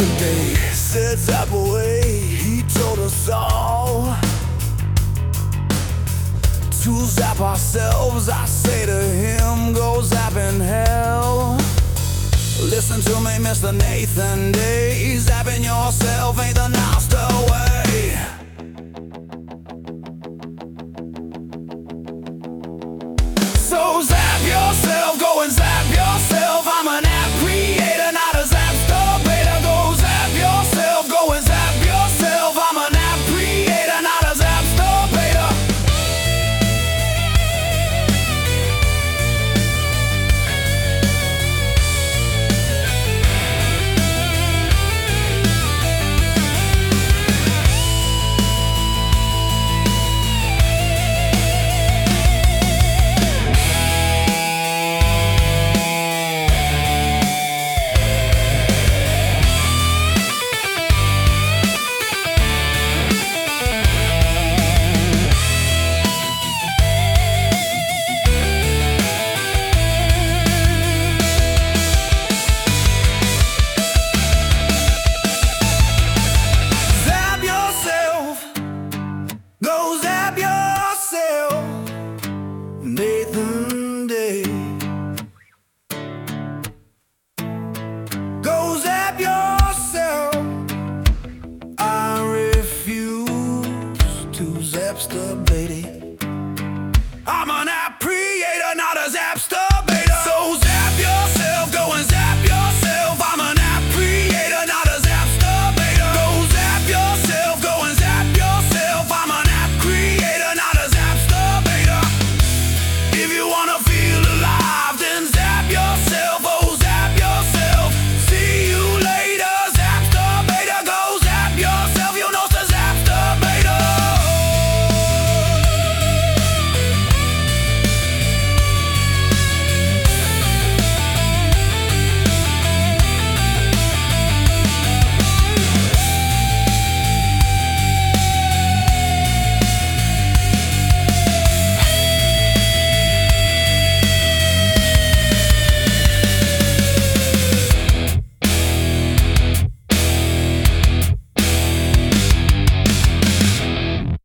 Nathan Day said zap away, he told us all to zap ourselves. I say to him, go zap in hell. Listen to me, Mr. Nathan Day, zapping yourself ain't the nicer way.